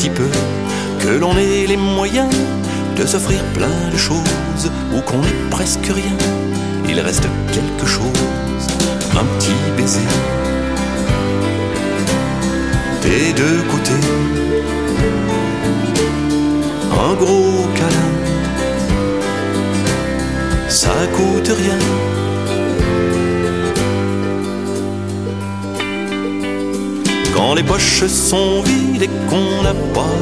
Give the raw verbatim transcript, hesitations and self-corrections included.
petit peu, que l'on ait les moyens de s'offrir plein de choses, ou qu'on ait presque rien, il reste quelque chose, un petit baiser des deux côtés, un gros câlin, ça coûte rien. Quand les poches sont vides et qu'on n'a pas